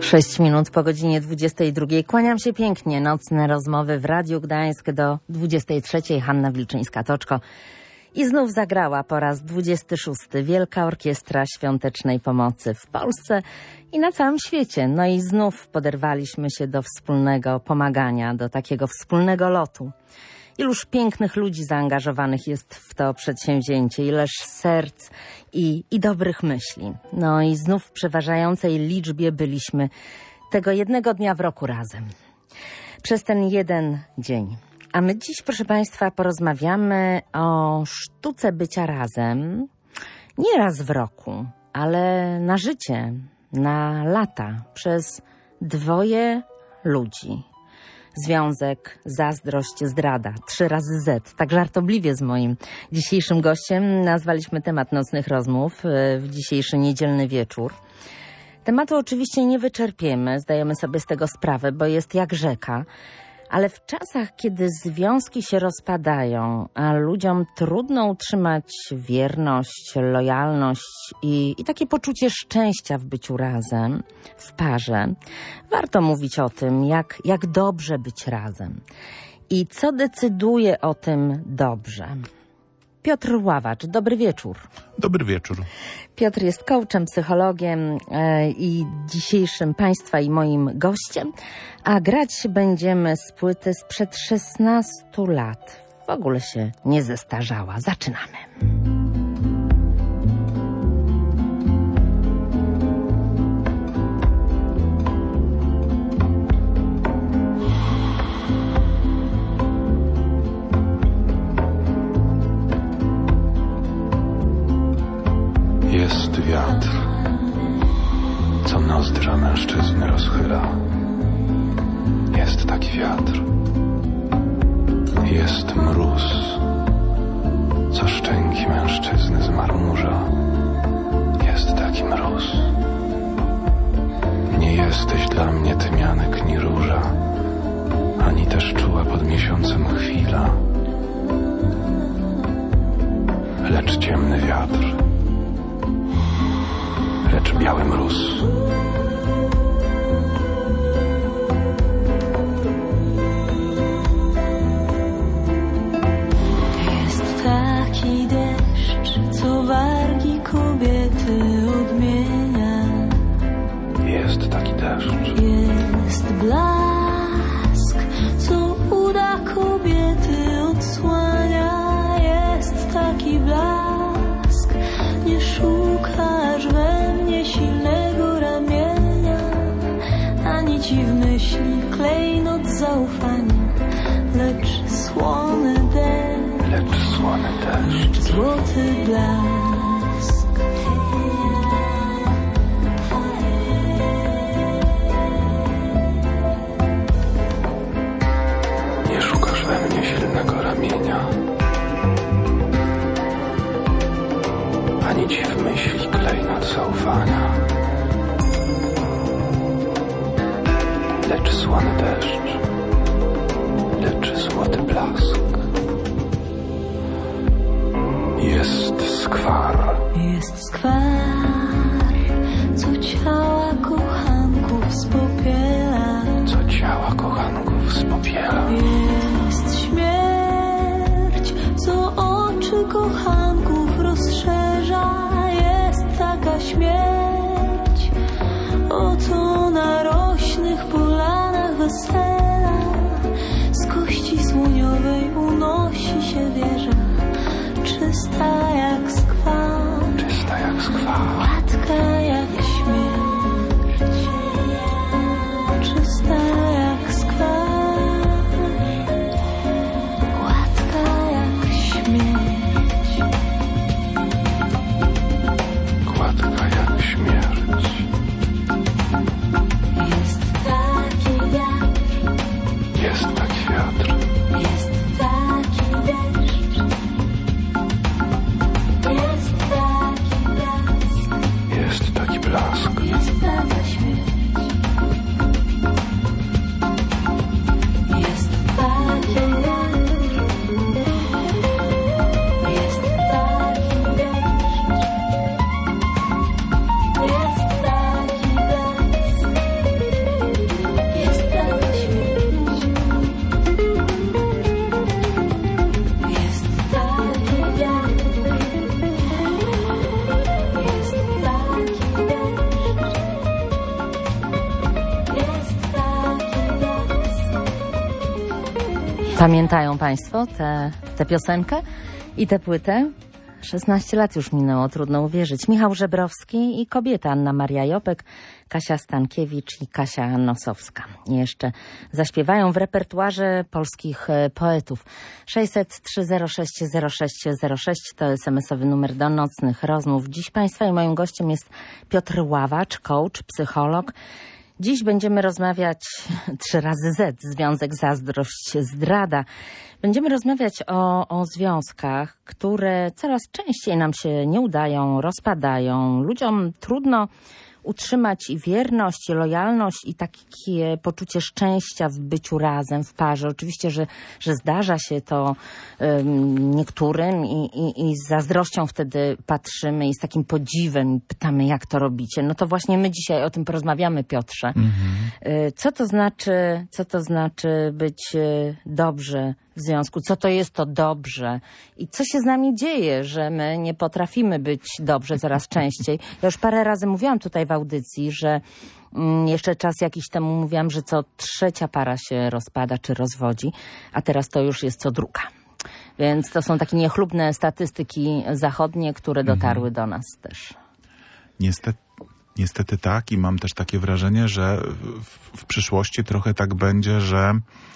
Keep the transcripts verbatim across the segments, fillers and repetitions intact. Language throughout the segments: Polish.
Sześć minut po godzinie dwudziestej drugiej. Kłaniam się pięknie. Nocne rozmowy w Radiu Gdańsk do dwudziestej trzeciej. Hanna Wilczyńska-Toczko. I znów zagrała po raz dwudziesty szósty Wielka Orkiestra Świątecznej Pomocy w Polsce i na całym świecie. No i znów poderwaliśmy się do wspólnego pomagania, do takiego wspólnego lotu. Iluż pięknych ludzi zaangażowanych jest w to przedsięwzięcie, ileż serc i, i dobrych myśli. No i znów w przeważającej liczbie byliśmy tego jednego dnia w roku razem. Przez ten jeden dzień. A my dziś, proszę Państwa, porozmawiamy o sztuce bycia razem. Nie raz w roku, ale na życie, na lata, przez dwoje ludzi. Związek, zazdrość, zdrada. Trzy razy Z. Tak żartobliwie z moim dzisiejszym gościem nazwaliśmy temat nocnych rozmów w dzisiejszy niedzielny wieczór. Tematu oczywiście nie wyczerpiemy, zdajemy sobie z tego sprawę, bo jest jak rzeka. Ale w czasach, kiedy związki się rozpadają, a ludziom trudno utrzymać wierność, lojalność i, i takie poczucie szczęścia w byciu razem, w parze, warto mówić o tym, jak, jak dobrze być razem i co decyduje o tym dobrze. Piotr Ławacz, dobry wieczór. Dobry wieczór. Piotr jest coachem, psychologiem e, i dzisiejszym Państwa i moim gościem, a grać będziemy z płyty sprzed szesnastu lat. W ogóle się nie zestarzała. Zaczynamy. Jest wiatr, co nozdrza mężczyzny rozchyla. Jest taki wiatr. Jest mróz, co szczęki mężczyzny zmarmurza. Jest taki mróz. Nie jesteś dla mnie tymianek ni róża, ani też czuła pod miesiącem chwila, lecz ciemny wiatr, lecz biały mróz. Jest taki deszcz, co wargi kobiety odmienia. Jest taki deszcz. Jest blask, co uda kobiety odsłania. Jest taki blask, nie szukasz we mnie silnego ramienia, ani ci w myśli klejnot zaufania, lecz słony deszcz, Lecz słony deszcz, złoty blask. nie szukasz we mnie silnego ramienia, ani ci w myśli klejnot zaufania, lecz słony deszcz, lecz złoty blask. Jest skwar, Jest skwar, co ciała kochanków spopiela. co ciała kochanków spopiela. Jest śmierć, co oczy kochanków rozszerza. Jest taka śmierć, oto na rośnych polanach wesela. Z kości słoniowej unosi się wieża, czysta jak skwar, Czysta jak skwar. Pamiętają Państwo tę te piosenkę i tę płytę? szesnaście lat już minęło, trudno uwierzyć. Michał Żebrowski i kobieta Anna Maria Jopek, Kasia Stankiewicz i Kasia Nosowska. I jeszcze zaśpiewają w repertuarze polskich poetów. sześćset trzy zero sześć zero sześć zero sześć to es em esowy numer do nocnych rozmów. Dziś Państwa i moim gościem jest Piotr Ławacz, coach, psycholog. Dziś będziemy rozmawiać trzy razy Z, związek, zazdrość, zdrada. Będziemy rozmawiać o, o związkach, które coraz częściej nam się nie udają, rozpadają. Ludziom trudno utrzymać i wierność, i lojalność, i takie poczucie szczęścia w byciu razem, w parze. Oczywiście, że, że zdarza się to um, niektórym i, i, i z zazdrością wtedy patrzymy i z takim podziwem pytamy, jak to robicie. No to właśnie my dzisiaj o tym porozmawiamy, Piotrze. Mm-hmm. Co to znaczy, co to znaczy być dobrze w związku? Co to jest to dobrze? I co się z nami dzieje, że my nie potrafimy być dobrze coraz częściej? Ja już parę razy mówiłam tutaj w audycji, że mm, jeszcze czas jakiś temu mówiłam, że co trzecia para się rozpada czy rozwodzi, a teraz to już jest co druga. Więc to są takie niechlubne statystyki zachodnie, które dotarły do nas też. Niestety, niestety tak i mam też takie wrażenie, że w, w przyszłości trochę tak będzie, że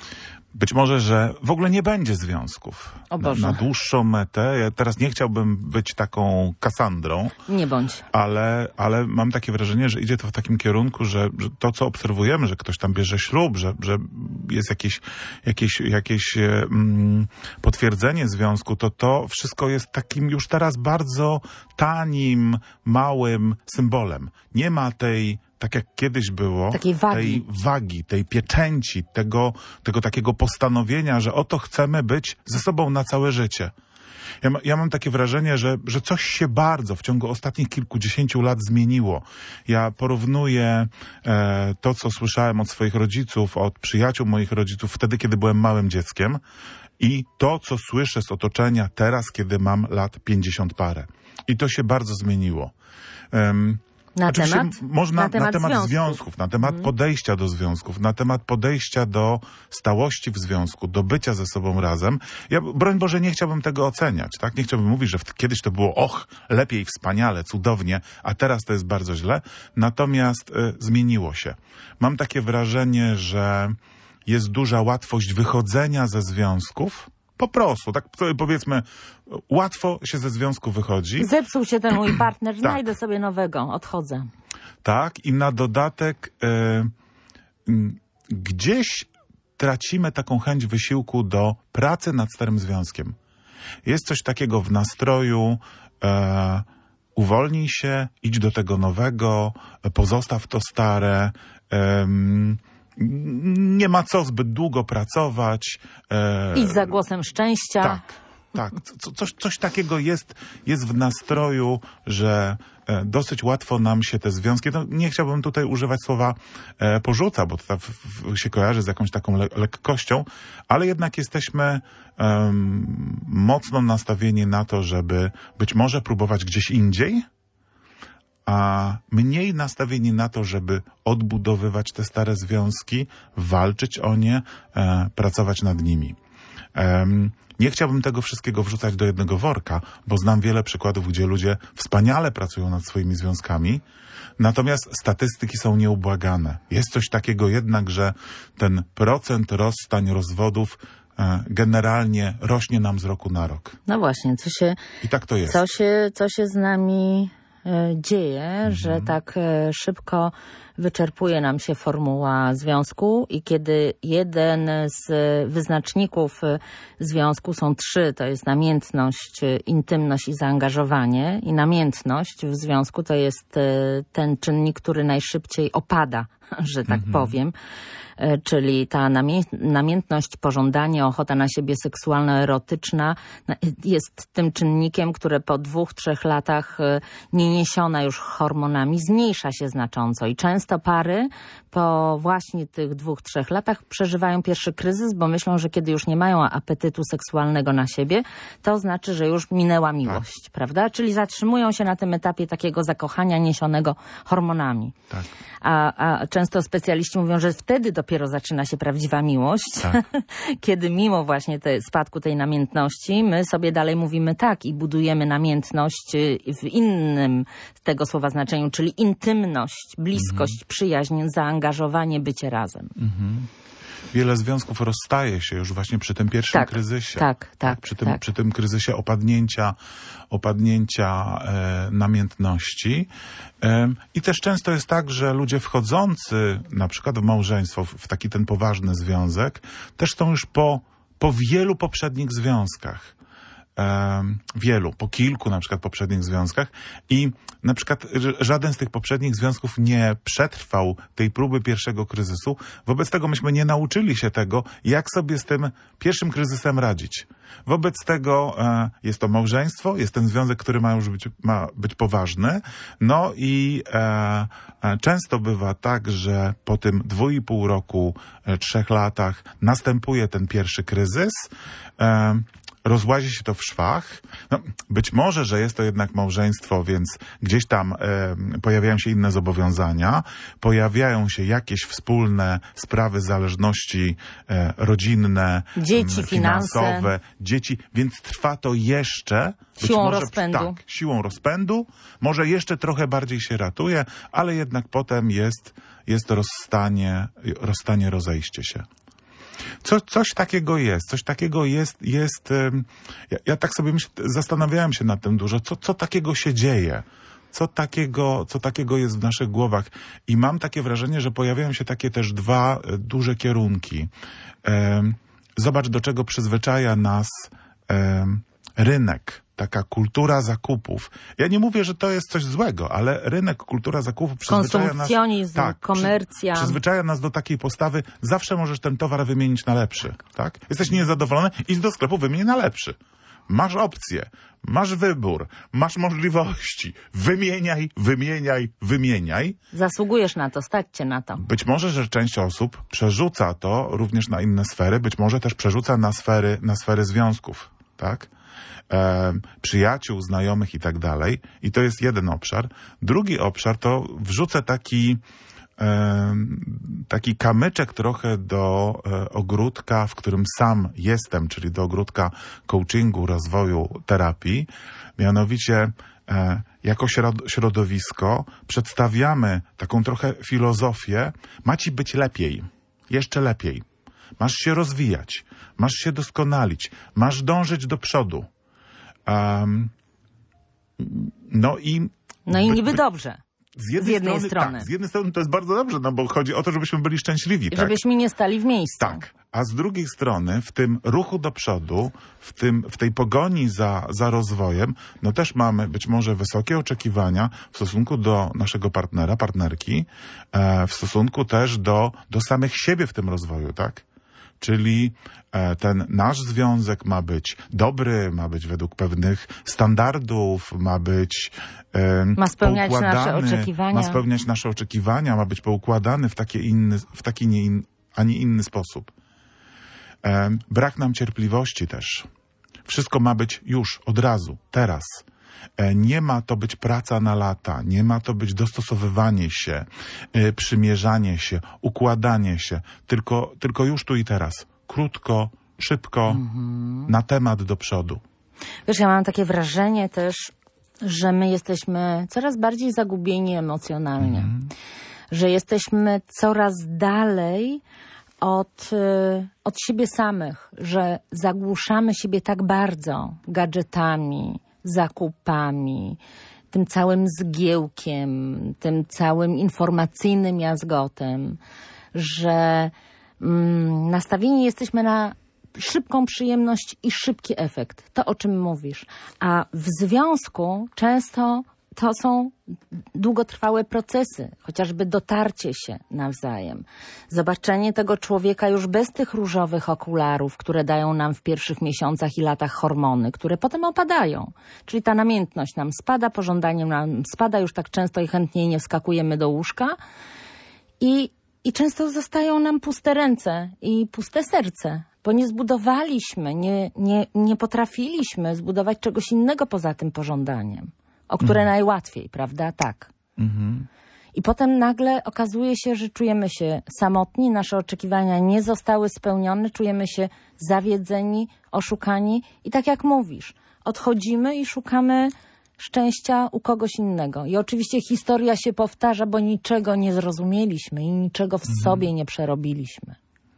być może, że w ogóle nie będzie związków. O Boże. Na, na dłuższą metę. Ja teraz nie chciałbym być taką Kasandrą. Nie bądź. Ale, ale mam takie wrażenie, że idzie to w takim kierunku, że, że to, co obserwujemy, że ktoś tam bierze ślub, że, że jest jakieś, jakieś, jakieś mm, potwierdzenie związku, to to wszystko jest takim już teraz bardzo tanim, małym symbolem. Nie ma tej, tak jak kiedyś było, takiej wagi. tej wagi, tej pieczęci, tego, tego takiego postanowienia, że oto chcemy być ze sobą na całe życie. Ja, ma, ja mam takie wrażenie, że, że coś się bardzo w ciągu ostatnich kilkudziesięciu lat zmieniło. Ja porównuję e, to, co słyszałem od swoich rodziców, od przyjaciół moich rodziców wtedy, kiedy byłem małym dzieckiem i to, co słyszę z otoczenia teraz, kiedy mam lat pięćdziesiąt parę. I to się bardzo zmieniło. Um, Na temat? Można, na temat, na temat związków. związków, na temat mm. podejścia do związków, na temat podejścia do stałości w związku, do bycia ze sobą razem. Ja, broń Boże, nie chciałbym tego oceniać, tak? Nie chciałbym mówić, że w, kiedyś to było och, lepiej, wspaniale, cudownie, a teraz to jest bardzo źle. Natomiast y, zmieniło się. Mam takie wrażenie, że jest duża łatwość wychodzenia ze związków. Po prostu, tak powiedzmy, łatwo się ze związku wychodzi. Zepsuł się ten mój partner, tak. Znajdę sobie nowego, odchodzę. Tak, i na dodatek y, y, gdzieś tracimy taką chęć wysiłku do pracy nad starym związkiem. Jest coś takiego w nastroju, y, uwolnij się, idź do tego nowego, pozostaw to stare, y, nie ma co zbyt długo pracować. E... Idź za głosem szczęścia. Tak, tak. Co, coś, coś takiego jest, jest w nastroju, że e, dosyć łatwo nam się te związki, no, nie chciałbym tutaj używać słowa e, porzuca, bo to tak w, w, się kojarzy z jakąś taką le lekkością, ale jednak jesteśmy um, mocno nastawieni na to, żeby być może próbować gdzieś indziej, a mniej nastawieni na to, żeby odbudowywać te stare związki, walczyć o nie, e, pracować nad nimi. E, nie chciałbym tego wszystkiego wrzucać do jednego worka, bo znam wiele przykładów, gdzie ludzie wspaniale pracują nad swoimi związkami, natomiast statystyki są nieubłagane. Jest coś takiego jednak, że ten procent rozstań, rozwodów e, generalnie rośnie nam z roku na rok. No właśnie, co się, I tak to jest. Co się, co się z nami dzieje, mhm. że tak szybko wyczerpuje nam się formuła związku i kiedy jeden z wyznaczników związku, są trzy, to jest namiętność, intymność i zaangażowanie, i namiętność w związku to jest ten czynnik, który najszybciej opada, że tak mhm. powiem. Czyli ta namię namiętność, pożądanie, ochota na siebie seksualno-erotyczna jest tym czynnikiem, które po dwóch, trzech latach nie niesiona już hormonami zmniejsza się znacząco i często pary po właśnie tych dwóch, trzech latach przeżywają pierwszy kryzys, bo myślą, że kiedy już nie mają apetytu seksualnego na siebie, to znaczy, że już minęła miłość, tak. prawda? Czyli zatrzymują się na tym etapie takiego zakochania niesionego hormonami. Tak. A, a często często specjaliści mówią, że wtedy dopiero zaczyna się prawdziwa miłość, Tak. kiedy mimo właśnie te, spadku tej namiętności, my sobie dalej mówimy tak i budujemy namiętność w innym z tego słowa znaczeniu, czyli intymność, bliskość, mhm. przyjaźń, zaangażowanie, bycie razem. Mhm. Wiele związków rozstaje się już właśnie przy tym pierwszym tak, kryzysie. Tak, tak. Przy tym, tak. przy tym kryzysie opadnięcia, opadnięcia e, namiętności. E, I też często jest tak, że ludzie wchodzący na przykład w małżeństwo, w, w taki ten poważny związek, też są już po, po wielu poprzednich związkach. Wielu, po kilku na przykład poprzednich związkach i na przykład żaden z tych poprzednich związków nie przetrwał tej próby pierwszego kryzysu. Wobec tego myśmy nie nauczyli się tego, jak sobie z tym pierwszym kryzysem radzić. Wobec tego e, jest to małżeństwo, jest ten związek, który ma już być, ma być poważny. No i e, e, często bywa tak, że po tym dwu i pół roku, e, trzech latach następuje ten pierwszy kryzys. E, Rozłazi się to w szwach. No, być może, że jest to jednak małżeństwo, więc gdzieś tam e, pojawiają się inne zobowiązania, pojawiają się jakieś wspólne sprawy zależności e, rodzinne, dzieci, m, finansowe, finansowe, dzieci, więc trwa to jeszcze. Siłą może, rozpędu. Tak, siłą rozpędu. Może jeszcze trochę bardziej się ratuje, ale jednak potem jest, jest rozstanie, rozstanie, rozejście się. Co, coś takiego jest, coś takiego jest, jest ja, ja tak sobie myśl, zastanawiałem się nad tym dużo, co, co takiego się dzieje, co takiego, co takiego jest w naszych głowach i mam takie wrażenie, że pojawiają się takie też dwa duże kierunki. Zobacz, do czego przyzwyczaja nas rynek. Taka kultura zakupów. Ja nie mówię, że to jest coś złego, ale rynek, kultura zakupów przyzwyczaja nas... Konsumpcjonizm, tak, komercja. Przy, przyzwyczaja nas do takiej postawy, zawsze możesz ten towar wymienić na lepszy, tak? Jesteś niezadowolony, idź do sklepu, wymień na lepszy. Masz opcje, masz wybór, masz możliwości. Wymieniaj, wymieniaj, wymieniaj. Zasługujesz na to, stać cię na to. Być może, że część osób przerzuca to również na inne sfery, być może też przerzuca na sfery, na sfery związków, tak? E, przyjaciół, znajomych i tak dalej. I to jest jeden obszar. Drugi obszar to wrzucę taki e, taki kamyczek trochę do e, ogródka, w którym sam jestem, czyli do ogródka coachingu, rozwoju, terapii. Mianowicie e, jako środowisko przedstawiamy taką trochę filozofię, ma ci być lepiej, jeszcze lepiej. Masz się rozwijać, masz się doskonalić, masz dążyć do przodu. Um, no i... No i niby dobrze. Z jednej, z jednej strony, strony. Tak, z jednej strony to jest bardzo dobrze, no bo chodzi o to, żebyśmy byli szczęśliwi. Żebyśmy tak? nie stali w miejscu. Tak. A z drugiej strony w tym ruchu do przodu, w, tym, w tej pogoni za, za rozwojem, no też mamy być może wysokie oczekiwania w stosunku do naszego partnera, partnerki, e, w stosunku też do, do samych siebie w tym rozwoju, tak? Czyli e, ten nasz związek ma być dobry, ma być według pewnych standardów, ma być e, ma spełniać nasze poukładany, oczekiwania. ma spełniać nasze oczekiwania, ma być poukładany w taki, inny, w taki nie in, a nie inny sposób. E, brak nam cierpliwości też. Wszystko ma być już, od razu, teraz. E, nie ma to być praca na lata, nie ma to być dostosowywanie się, e, przymierzanie się, układanie się, tylko, tylko już tu i teraz. Krótko, szybko, mhm. na temat do przodu. Wiesz, ja mam takie wrażenie też, że my jesteśmy coraz bardziej zagubieni emocjonalnie. Mhm. Że jesteśmy coraz dalej od, od siebie samych, że zagłuszamy siebie tak bardzo gadżetami, zakupami, tym całym zgiełkiem, tym całym informacyjnym jazgotem, że mm, nastawieni jesteśmy na szybką przyjemność i szybki efekt. To, o czym mówisz. A w związku często to są długotrwałe procesy, chociażby dotarcie się nawzajem. Zobaczenie tego człowieka już bez tych różowych okularów, które dają nam w pierwszych miesiącach i latach hormony, które potem opadają. Czyli ta namiętność nam spada, pożądanie nam spada, już tak często i chętniej nie wskakujemy do łóżka i, i często zostają nam puste ręce i puste serce, bo nie zbudowaliśmy, nie, nie, nie potrafiliśmy zbudować czegoś innego poza tym pożądaniem. O które mhm. najłatwiej, prawda? Tak. Mhm. I potem nagle okazuje się, że czujemy się samotni, nasze oczekiwania nie zostały spełnione, czujemy się zawiedzeni, oszukani i tak jak mówisz, odchodzimy i szukamy szczęścia u kogoś innego. I oczywiście historia się powtarza, bo niczego nie zrozumieliśmy i niczego w mhm. sobie nie przerobiliśmy.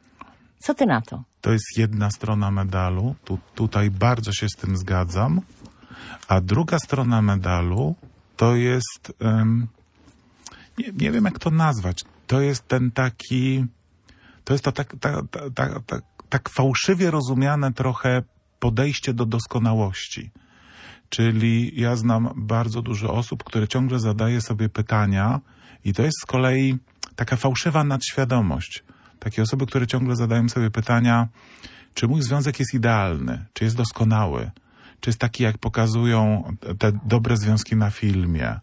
Co ty na to? To jest jedna strona medalu. Tu, tutaj bardzo się z tym zgadzam. A druga strona medalu to jest... Um, nie, nie wiem, jak to nazwać. To jest ten taki... To jest to tak, tak, tak, tak, tak fałszywie rozumiane trochę podejście do doskonałości. Czyli ja znam bardzo dużo osób, które ciągle zadaje sobie pytania i to jest z kolei taka fałszywa nadświadomość. Takie osoby, które ciągle zadają sobie pytania, czy mój związek jest idealny, czy jest doskonały, czy jest taki, jak pokazują te dobre związki na filmie,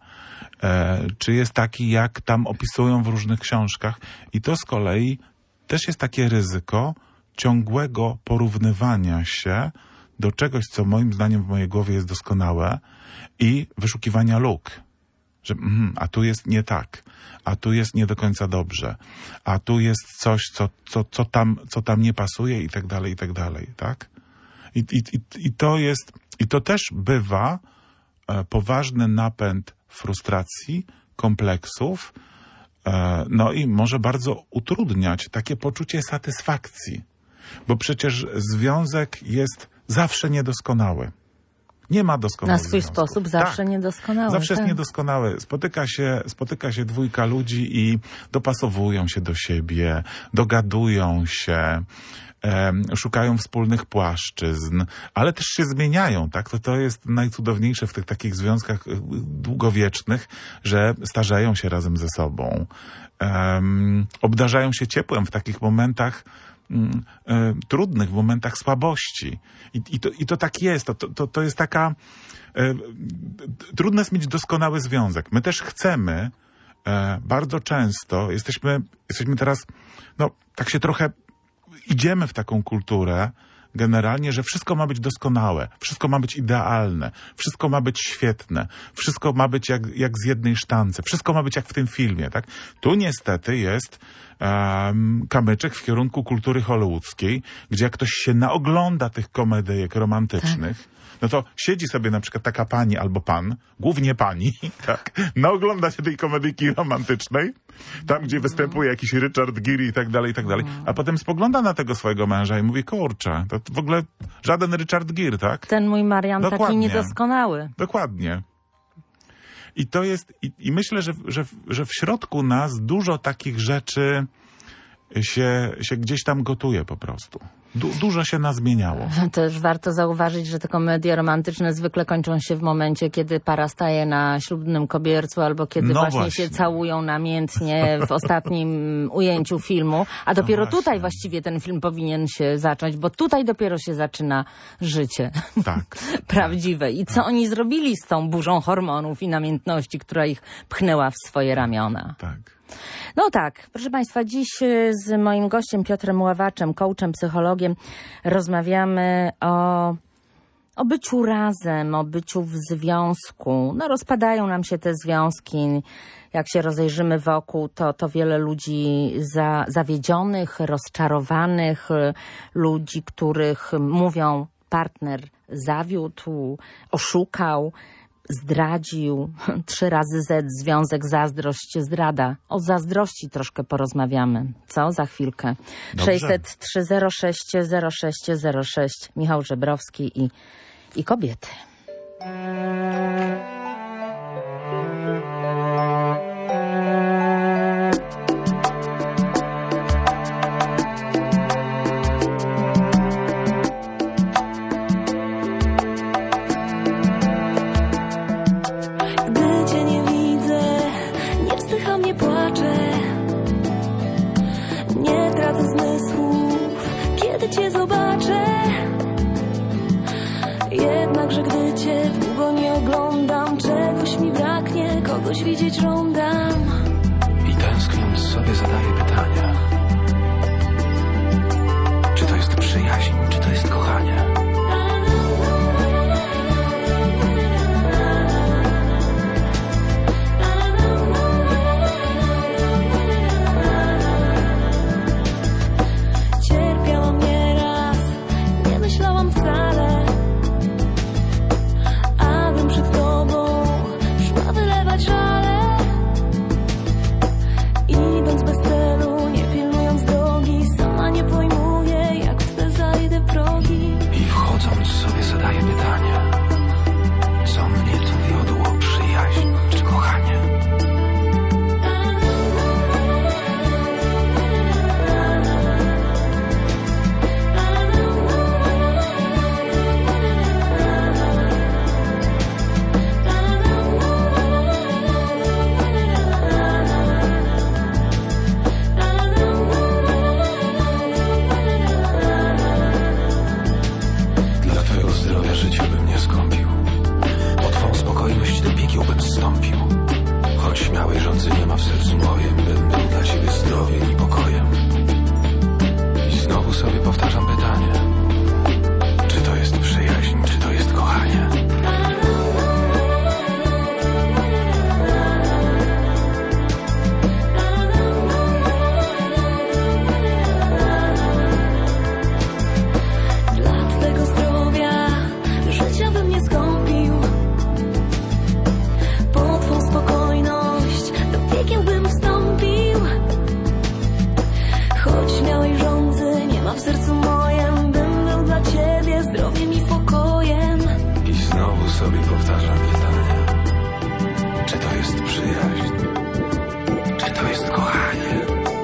e, czy jest taki, jak tam opisują w różnych książkach. I to z kolei też jest takie ryzyko ciągłego porównywania się do czegoś, co moim zdaniem w mojej głowie jest doskonałe i wyszukiwania luk. Że mm, a tu jest nie tak, a tu jest nie do końca dobrze, a tu jest coś, co, co, co, tam, co tam nie pasuje i tak dalej, i tak dalej, tak? I, i, i, i to jest, i to też bywa e, poważny napęd frustracji, kompleksów, e, no i może bardzo utrudniać takie poczucie satysfakcji, bo przecież związek jest zawsze niedoskonały. Nie ma doskonałych Na swój związków. sposób zawsze tak. niedoskonały. Zawsze tak. jest niedoskonały. Spotyka się, spotyka się dwójka ludzi i dopasowują się do siebie, dogadują się, e, szukają wspólnych płaszczyzn, ale też się zmieniają, tak? To, to jest najcudowniejsze w tych takich związkach długowiecznych, że starzeją się razem ze sobą. E, obdarzają się ciepłem w takich momentach, Mm, y, trudnych, w momentach słabości. I, i, to, i to tak jest. To, to, to jest taka... Y, trudno jest mieć doskonały związek. My też chcemy y, bardzo często, jesteśmy, jesteśmy teraz, no tak się trochę idziemy w taką kulturę generalnie, że wszystko ma być doskonałe, wszystko ma być idealne, wszystko ma być świetne, wszystko ma być jak, jak z jednej sztance, wszystko ma być jak w tym filmie, tak? Tu niestety jest um, kamyczek w kierunku kultury hollywoodzkiej, gdzie jak ktoś się naogląda tych komedyjek romantycznych, tak. No to siedzi sobie na przykład taka pani albo pan, głównie pani, tak, naogląda się tej komedyjki romantycznej, tam gdzie występuje jakiś Richard Gere i tak dalej, i tak dalej, a potem spogląda na tego swojego męża i mówi, kurczę, to w ogóle żaden Richard Gere, tak? Ten mój Marian Dokładnie. taki niedoskonały. Dokładnie. I to jest, i, i myślę, że, że, że w środku nas dużo takich rzeczy się, się gdzieś tam gotuje po prostu. Du dużo się nas zmieniało. Też warto zauważyć, że te komedie romantyczne zwykle kończą się w momencie, kiedy para staje na ślubnym kobiercu albo kiedy no właśnie, właśnie się całują namiętnie w ostatnim ujęciu filmu. A dopiero no tutaj właściwie ten film powinien się zacząć, bo tutaj dopiero się zaczyna życie. Tak. Prawdziwe. I co tak. oni zrobili z tą burzą hormonów i namiętności, która ich pchnęła w swoje ramiona. Tak. No tak, proszę Państwa, dziś z moim gościem Piotrem Ławaczem, coachem, psychologiem, rozmawiamy o, o byciu razem, o byciu w związku. No rozpadają nam się te związki. Jak się rozejrzymy wokół, to, to wiele ludzi za, zawiedzionych, rozczarowanych, ludzi, których mówią partner zawiódł, oszukał, zdradził, trzy razy Z, związek, zazdrość, zdrada. O zazdrości troszkę porozmawiamy. Co? Za chwilkę. Dobrze. sześćset trzy zero sześć zero sześć zero sześć. Michał Żebrowski i, i kobiety. Cię zobaczę, jednakże gdy Cię długo nie oglądam, czegoś mi braknie, kogoś widzieć żądam. I tęskniąc sobie zadaję pytania. Czy to jest przyjaźń, czy to jest kochanie? choć śmiałej żądzy nie ma w sercu mojem, bym był dla ciebie zdrowiem i spokojem. I znowu sobie powtarzam pytanie. Czy to jest przyjaźń? Czy to jest kochanie?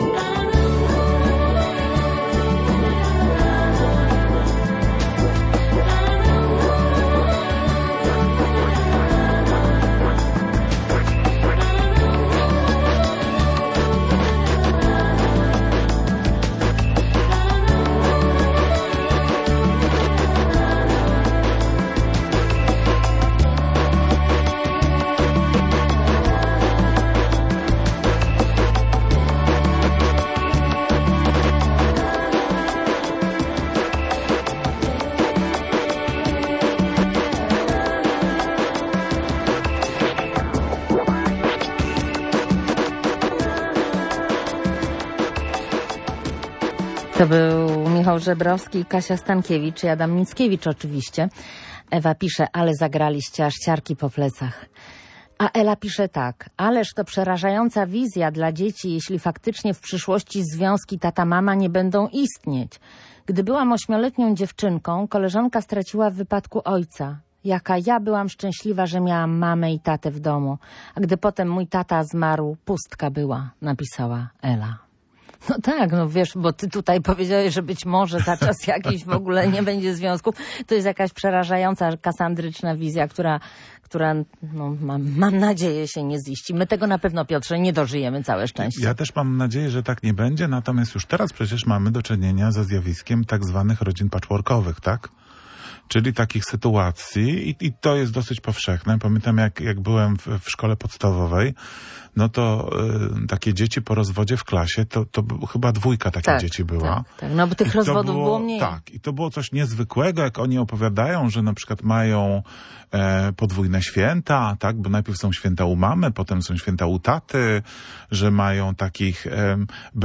To był Michał Żebrowski, Kasia Stankiewicz i Adam Mickiewicz oczywiście. Ewa pisze, ale zagraliście aż ciarki po plecach. A Ela pisze tak, ależ to przerażająca wizja dla dzieci, jeśli faktycznie w przyszłości związki tata-mama nie będą istnieć. Gdy byłam ośmioletnią dziewczynką, koleżanka straciła w wypadku ojca. Jaka ja byłam szczęśliwa, że miałam mamę i tatę w domu. A gdy potem mój tata zmarł, pustka była, napisała Ela. No tak, no wiesz, bo ty tutaj powiedziałeś, że być może za czas jakiś w ogóle nie będzie związków. To jest jakaś przerażająca, kasandryczna wizja, która, która no, mam, mam nadzieję się nie ziści. My tego na pewno, Piotrze, nie dożyjemy, całe szczęście. Ja też mam nadzieję, że tak nie będzie, natomiast już teraz przecież mamy do czynienia ze zjawiskiem tak zwanych rodzin patchworkowych, tak? Czyli takich sytuacji i, i to jest dosyć powszechne. Pamiętam jak, jak byłem w, w szkole podstawowej, no to y, takie dzieci po rozwodzie w klasie, to, to chyba dwójka takich tak, dzieci była. Tak, tak. No bo tych I rozwodów było, było mniej. Tak, i to było coś niezwykłego, jak oni opowiadają, że na przykład mają e, podwójne święta, tak, bo najpierw są święta u mamy, potem są święta u taty, że mają takich e,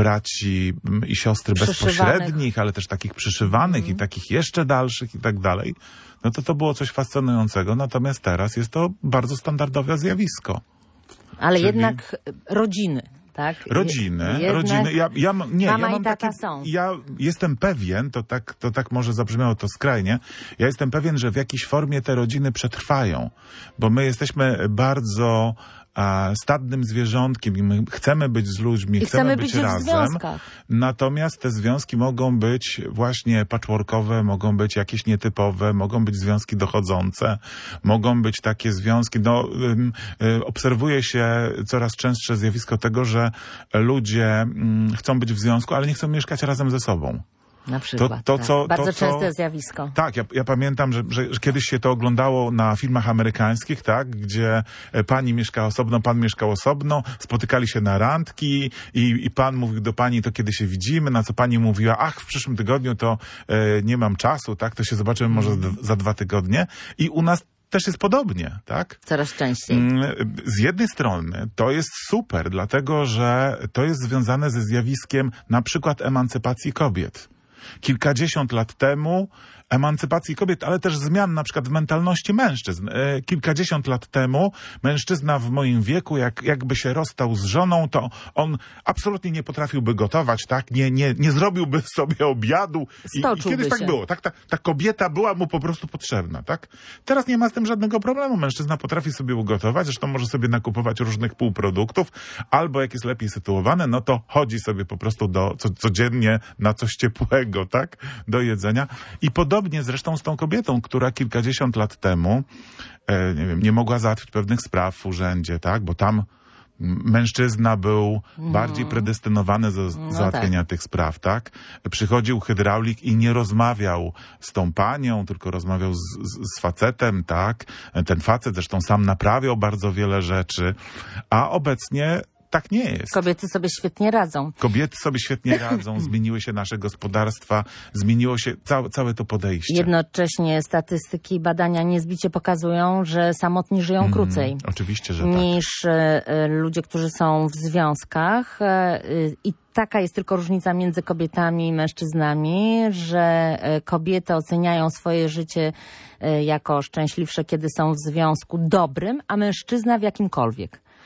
braci i siostry bezpośrednich, ale też takich przyszywanych mm. i takich jeszcze dalszych i tak dalej. No to to było coś fascynującego, natomiast teraz jest to bardzo standardowe zjawisko. Ale Czyli... jednak rodziny, tak? Rodziny, jednak rodziny. Ja, ja, nie, mama ja mam i tata takie, są. Ja jestem pewien, to tak, to tak może zabrzmiało to skrajnie, ja jestem pewien, że w jakiejś formie te rodziny przetrwają, bo my jesteśmy bardzo a, stadnym zwierzątkiem i my chcemy być z ludźmi, I chcemy, chcemy być, być razem, w związkach. Natomiast te związki mogą być właśnie patchworkowe, mogą być jakieś nietypowe, mogą być związki dochodzące, mogą być takie związki, no y, y, obserwuje się coraz częstsze zjawisko tego, że ludzie y, chcą być w związku, ale nie chcą mieszkać razem ze sobą. Na przykład, to, to, tak. co, Bardzo to, co, częste zjawisko. Tak, ja, ja pamiętam, że, że, że kiedyś się to oglądało na filmach amerykańskich, tak, gdzie pani mieszka osobno, pan mieszkał osobno, spotykali się na randki i, i pan mówił do pani, to kiedy się widzimy, na co pani mówiła, ach, w przyszłym tygodniu to e, nie mam czasu, tak, to się zobaczymy może mm. za dwa tygodnie i u nas też jest podobnie, tak? Coraz częściej. Z jednej strony to jest super, dlatego że to jest związane ze zjawiskiem na przykład emancypacji kobiet. Kilkadziesiąt lat temu emancypacji kobiet, ale też zmian na przykład w mentalności mężczyzn. E, kilkadziesiąt lat temu mężczyzna w moim wieku, jak, jakby się rozstał z żoną, to on absolutnie nie potrafiłby gotować, tak? Nie, nie, nie zrobiłby sobie obiadu. I, i kiedyś tak się. było, tak? Ta, ta kobieta była mu po prostu potrzebna, tak? Teraz nie ma z tym żadnego problemu. Mężczyzna potrafi sobie ugotować, zresztą może sobie nakupować różnych półproduktów, albo jak jest lepiej sytuowany, no to chodzi sobie po prostu do, co, codziennie na coś ciepłego, tak? Do jedzenia. I podobnie Podobnie zresztą z tą kobietą, która kilkadziesiąt lat temu e, nie wiem, nie mogła załatwić pewnych spraw w urzędzie, tak? Bo tam mężczyzna był mm. bardziej predestynowany do no załatwienia tak. tych spraw, tak? Przychodził hydraulik i nie rozmawiał z tą panią, tylko rozmawiał z, z, z facetem, tak? Ten facet zresztą sam naprawiał bardzo wiele rzeczy, a obecnie tak nie jest. Kobiety sobie świetnie radzą. Kobiety sobie świetnie radzą, zmieniły się nasze gospodarstwa, zmieniło się całe, całe to podejście. Jednocześnie statystyki i badania niezbicie pokazują, że samotni żyją mm, krócej. Oczywiście, że tak. Niż y, ludzie, którzy są w związkach. Y, I taka jest tylko różnica między kobietami i mężczyznami, że y, kobiety oceniają swoje życie y, jako szczęśliwsze, kiedy są w związku dobrym, a mężczyzna w jakimkolwiek.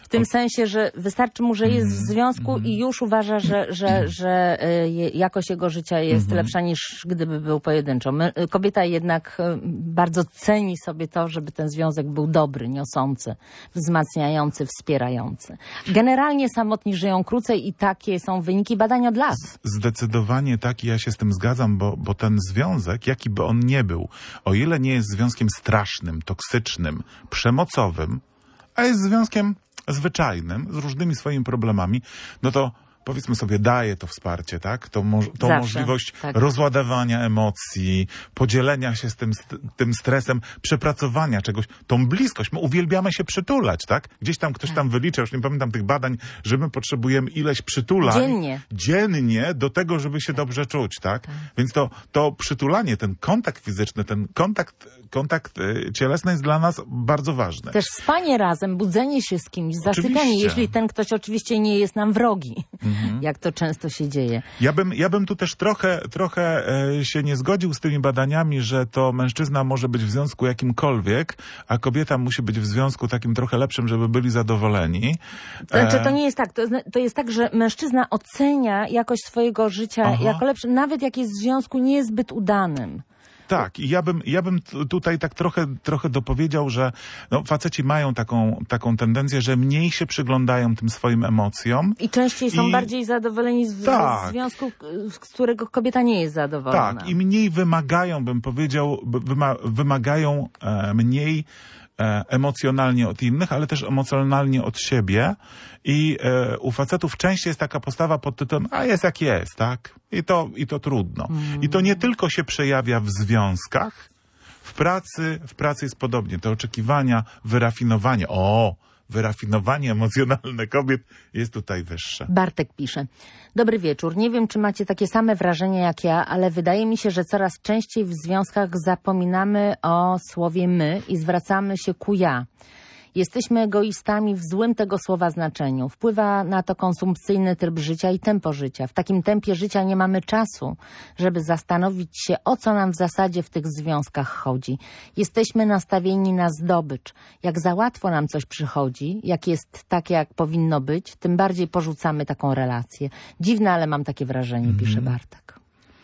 tym sensie, że wystarczy mu, że jest w związku i już uważa, że, że, że y, jakość jego życia jest lepsza niż gdyby był pojedynczo. My, kobieta jednak y, bardzo ceni sobie to, żeby ten związek był dobry, niosący, wzmacniający, wspierający. Generalnie samotni żyją krócej i takie są wyniki badań od lat. Zdecydowanie tak i ja się z tym zgadzam, bo, bo ten związek, jaki by on nie był, o ile nie jest związkiem strasznym, toksycznym, przemocowym, a jest związkiem zwyczajnym, z różnymi swoimi problemami, no to powiedzmy sobie, daje to wsparcie, tak? To mo tą Zawsze, możliwość tak. rozładowania emocji, podzielenia się z tym, st tym stresem, przepracowania czegoś, tą bliskość. My uwielbiamy się przytulać, tak? Gdzieś tam ktoś tak. tam wylicza, już nie pamiętam tych badań, że my potrzebujemy ileś przytulań Dziennie. dziennie do tego, żeby się dobrze czuć, tak? tak. Więc to, to przytulanie, ten kontakt fizyczny, ten kontakt, kontakt y, cielesny jest dla nas bardzo ważny. Też spanie razem, budzenie się z kimś, zasypianie, Oczywiście. jeśli ten ktoś oczywiście nie jest nam wrogi, Mhm. jak to często się dzieje. Ja bym, ja bym tu też trochę, trochę e, się nie zgodził z tymi badaniami, że to mężczyzna może być w związku jakimkolwiek, a kobieta musi być w związku takim trochę lepszym, żeby byli zadowoleni. To znaczy, E, to nie jest tak. To, zna- to jest tak, że mężczyzna ocenia jakość swojego życia Aha. jako lepsze, nawet jak jest w związku niezbyt udanym. Tak, i ja bym, ja bym t- tutaj tak trochę, trochę dopowiedział, że no, faceci mają taką, taką tendencję, że mniej się przyglądają tym swoim emocjom. I częściej są I- bardziej zadowoleni z, Tak. z związku, z którego kobieta nie jest zadowolona. Tak, i mniej wymagają, bym powiedział, b- wyma wymagają e, mniej e, emocjonalnie od innych, ale też emocjonalnie od siebie. I e, u facetów częściej jest taka postawa pod tytułem, a jest jak jest, tak? I to, i to trudno. Mm. I to nie tylko się przejawia w związkach, w pracy, w pracy jest podobnie. Te oczekiwania, wyrafinowanie, o, wyrafinowanie emocjonalne kobiet jest tutaj wyższe. Bartek pisze. Dobry wieczór. Nie wiem, czy macie takie same wrażenie jak ja, ale wydaje mi się, że coraz częściej w związkach zapominamy o słowie my i zwracamy się ku ja. Jesteśmy egoistami w złym tego słowa znaczeniu. Wpływa na to konsumpcyjny tryb życia i tempo życia. W takim tempie życia nie mamy czasu, żeby zastanowić się, o co nam w zasadzie w tych związkach chodzi. Jesteśmy nastawieni na zdobycz. Jak za łatwo nam coś przychodzi, jak jest tak, jak powinno być, tym bardziej porzucamy taką relację. Dziwne, ale mam takie wrażenie, mm. pisze Bartek.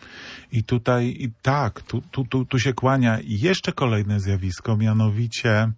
I tutaj, i tak, tu, tu, tu, tu się kłania jeszcze kolejne zjawisko, mianowicie...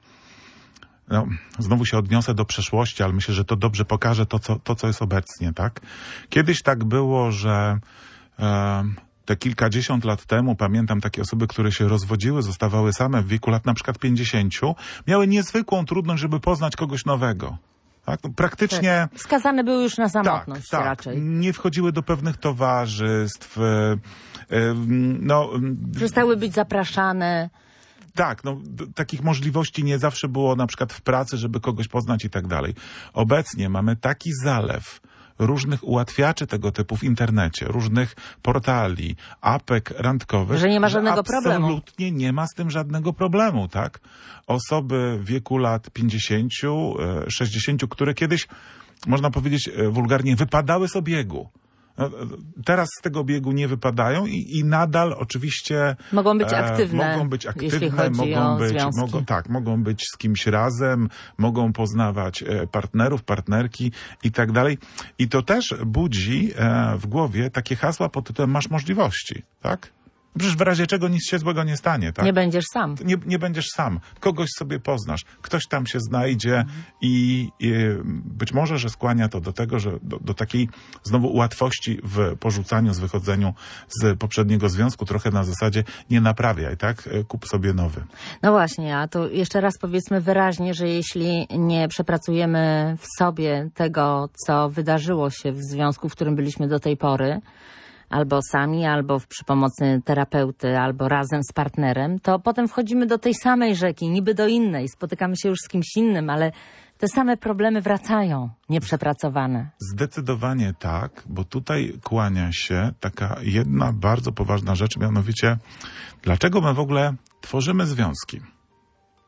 No, znowu się odniosę do przeszłości, ale myślę, że to dobrze pokaże to, co, to, co jest obecnie, tak? Kiedyś tak było, że e, te kilkadziesiąt lat temu, pamiętam takie osoby, które się rozwodziły, zostawały same w wieku lat na przykład pięćdziesięciu, miały niezwykłą trudność, żeby poznać kogoś nowego. Tak? No, praktycznie... Tak. Skazane były już na samotność tak, tak. raczej. Nie wchodziły do pewnych towarzystw, e, e, no... Przestały być zapraszane. Tak, no d- takich możliwości nie zawsze było na przykład w pracy, żeby kogoś poznać i tak dalej. Obecnie mamy taki zalew różnych ułatwiaczy tego typu w internecie, różnych portali, apek randkowych, że nie ma żadnego problemu. Absolutnie nie ma z tym żadnego problemu, tak? Osoby w wieku lat pięćdziesięciu, sześćdziesięciu, które kiedyś, można powiedzieć wulgarnie, wypadały z obiegu. Teraz z tego biegu nie wypadają i, i nadal oczywiście mogą być aktywne, e, mogą być aktywne, jeśli chodzi mogą o być, związki. mogą, tak, mogą być z kimś razem, mogą poznawać e, partnerów, partnerki i tak dalej. I to też budzi e, w głowie takie hasła pod tytułem masz możliwości, tak? Przecież w razie czego nic się złego nie stanie, tak? Nie będziesz sam. Nie, nie będziesz sam. Kogoś sobie poznasz. Ktoś tam się znajdzie mhm. i, i być może, że skłania to do tego, że do, do takiej znowu łatwości w porzucaniu, z wychodzeniu z poprzedniego związku, trochę na zasadzie nie naprawiaj, tak? Kup sobie nowy. No właśnie, a to jeszcze raz powiedzmy wyraźnie, że jeśli nie przepracujemy w sobie tego, co wydarzyło się w związku, w którym byliśmy do tej pory, albo sami, albo przy pomocy terapeuty, albo razem z partnerem, to potem wchodzimy do tej samej rzeki, niby do innej. Spotykamy się już z kimś innym, ale te same problemy wracają, nieprzepracowane. Zdecydowanie tak, bo tutaj kłania się taka jedna bardzo poważna rzecz, mianowicie dlaczego my w ogóle tworzymy związki?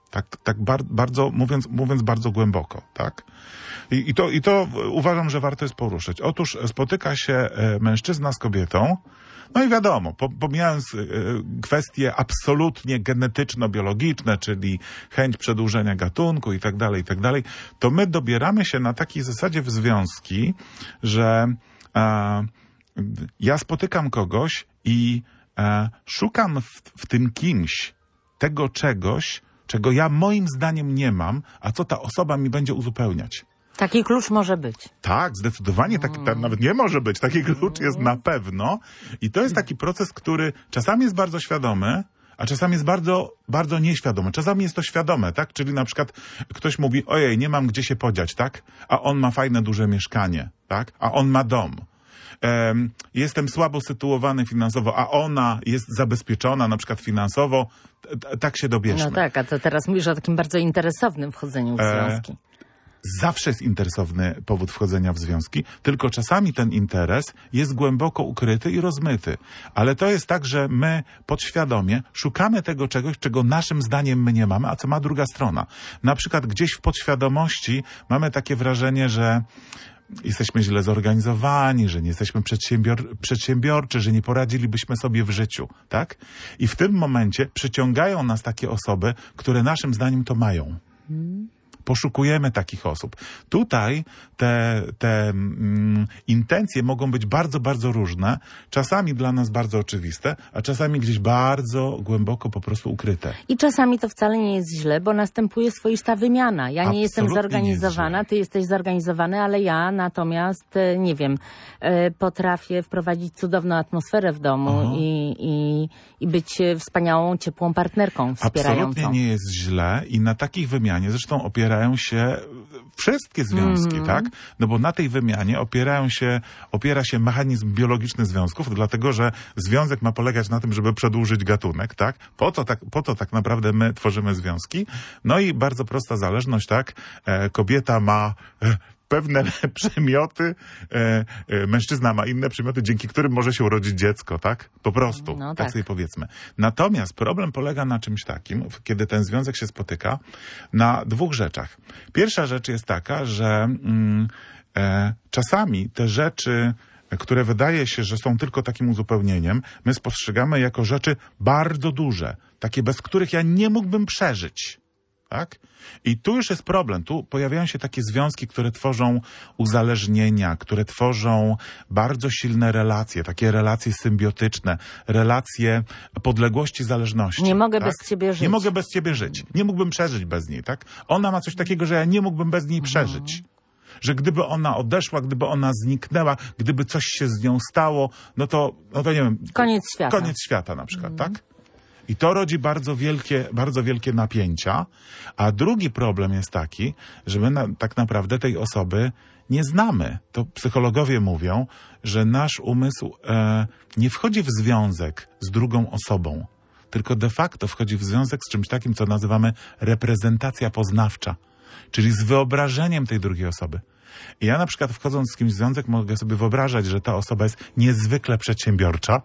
Tak, tak bar, bardzo, mówiąc, mówiąc bardzo głęboko, tak? I, i, to, I to uważam, że warto jest poruszyć. Otóż spotyka się e, mężczyzna z kobietą, no i wiadomo, po, pomijając e, kwestie absolutnie genetyczno-biologiczne, czyli chęć przedłużenia gatunku i tak dalej, i tak dalej, to my dobieramy się na takiej zasadzie w związki, że e, ja spotykam kogoś i e, szukam w, w tym kimś tego czegoś, czego ja moim zdaniem nie mam, a co ta osoba mi będzie uzupełniać. Taki klucz może być. Tak, zdecydowanie, tak, tak nawet nie może być. Taki klucz jest na pewno. I to jest taki proces, który czasami jest bardzo świadomy, a czasami jest bardzo, bardzo nieświadomy. Czasami jest to świadome, tak? Czyli na przykład ktoś mówi, ojej, nie mam gdzie się podziać, tak? A on ma fajne, duże mieszkanie, tak? A on ma dom. Um, jestem słabo sytuowany finansowo, a ona jest zabezpieczona na przykład finansowo, t- t- tak się dobierzmy. No tak, a to teraz mówisz o takim bardzo interesownym wchodzeniu w związki. E, zawsze jest interesowny powód wchodzenia w związki, tylko czasami ten interes jest głęboko ukryty i rozmyty. Ale to jest tak, że my podświadomie szukamy tego czegoś, czego naszym zdaniem my nie mamy, a co ma druga strona. Na przykład gdzieś w podświadomości mamy takie wrażenie, że jesteśmy źle zorganizowani, że nie jesteśmy przedsiębior- przedsiębiorczy, że nie poradzilibyśmy sobie w życiu, tak? I w tym momencie przyciągają nas takie osoby, które naszym zdaniem to mają. Hmm. Poszukujemy takich osób. Tutaj te, te mm, intencje mogą być bardzo, bardzo różne, czasami dla nas bardzo oczywiste, a czasami gdzieś bardzo głęboko po prostu ukryte. I czasami to wcale nie jest źle, bo następuje swoista wymiana. Ja Absolutnie nie jestem zorganizowana, ty jesteś zorganizowany, ale ja natomiast, nie wiem, potrafię wprowadzić cudowną atmosferę w domu i, i, i być wspaniałą, ciepłą partnerką wspierającą. Absolutnie nie jest źle i na takich wymianie zresztą opierają się wszystkie związki, mm. tak? No bo na tej wymianie opierają się, opiera się mechanizm biologiczny związków, dlatego że związek ma polegać na tym, żeby przedłużyć gatunek, tak? Po to tak, po to tak naprawdę my tworzymy związki. No i bardzo prosta zależność, tak? E, kobieta ma e, pewne przymioty, e, e, mężczyzna ma inne przymioty, dzięki którym może się urodzić dziecko, tak? Po prostu, no tak. tak sobie powiedzmy. Natomiast problem polega na czymś takim, kiedy ten związek się spotyka, na dwóch rzeczach. Pierwsza rzecz jest taka, że mm, e, czasami te rzeczy, które wydaje się, że są tylko takim uzupełnieniem, my spostrzegamy jako rzeczy bardzo duże, takie bez których ja nie mógłbym przeżyć. Tak? I tu już jest problem. Tu pojawiają się takie związki, które tworzą uzależnienia, które tworzą bardzo silne relacje, takie relacje symbiotyczne, relacje podległości, zależności. Nie mogę tak? bez ciebie żyć. Nie mogę bez ciebie żyć. Nie mógłbym przeżyć bez niej, tak? Ona ma coś takiego, że ja nie mógłbym bez niej przeżyć. Mhm. Że gdyby ona odeszła, gdyby ona zniknęła, gdyby coś się z nią stało, no to, no to nie wiem. Koniec świata. Koniec świata na przykład, mhm. tak? I to rodzi bardzo wielkie, bardzo wielkie napięcia. A drugi problem jest taki, że my na, tak naprawdę tej osoby nie znamy. To psychologowie mówią, że nasz umysł e, nie wchodzi w związek z drugą osobą, tylko de facto wchodzi w związek z czymś takim, co nazywamy reprezentacja poznawcza, czyli z wyobrażeniem tej drugiej osoby. I ja na przykład wchodząc z kimś w związek mogę sobie wyobrażać, że ta osoba jest niezwykle przedsiębiorcza,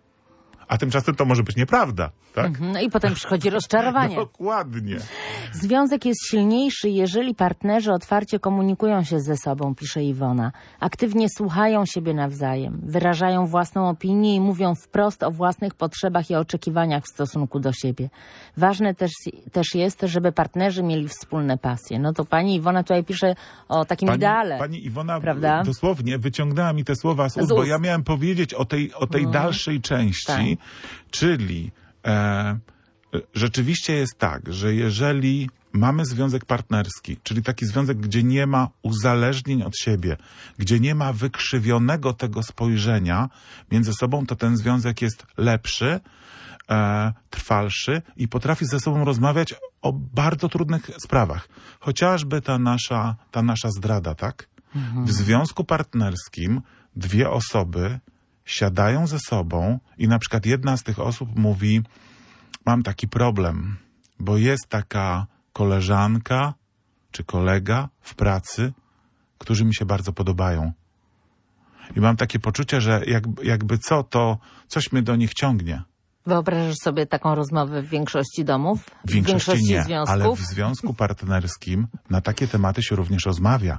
a tymczasem to może być nieprawda, tak? No i potem przychodzi rozczarowanie. Dokładnie. Związek jest silniejszy, jeżeli partnerzy otwarcie komunikują się ze sobą, pisze Iwona. Aktywnie słuchają siebie nawzajem, wyrażają własną opinię i mówią wprost o własnych potrzebach i oczekiwaniach w stosunku do siebie. Ważne też, też jest, żeby partnerzy mieli wspólne pasje. No to pani Iwona tutaj pisze o takim pani, ideale. Pani Iwona prawda? Dosłownie wyciągnęła mi te słowa z ust, bo ja miałem powiedzieć o tej, o tej hmm. dalszej części, tak. Czyli e, rzeczywiście jest tak, że jeżeli mamy związek partnerski, czyli taki związek, gdzie nie ma uzależnień od siebie, gdzie nie ma wykrzywionego tego spojrzenia między sobą, to ten związek jest lepszy, e, trwalszy i potrafi ze sobą rozmawiać o bardzo trudnych sprawach. Chociażby ta nasza, ta nasza zdrada, tak? Mhm. W związku partnerskim dwie osoby siadają ze sobą i na przykład jedna z tych osób mówi, mam taki problem, bo jest taka koleżanka czy kolega w pracy, którzy mi się bardzo podobają. I mam takie poczucie, że jakby, jakby co, to coś mnie do nich ciągnie. Wyobrażasz sobie taką rozmowę w większości domów? W większości, większości nie, związków? ale w związku partnerskim na takie tematy się również rozmawia.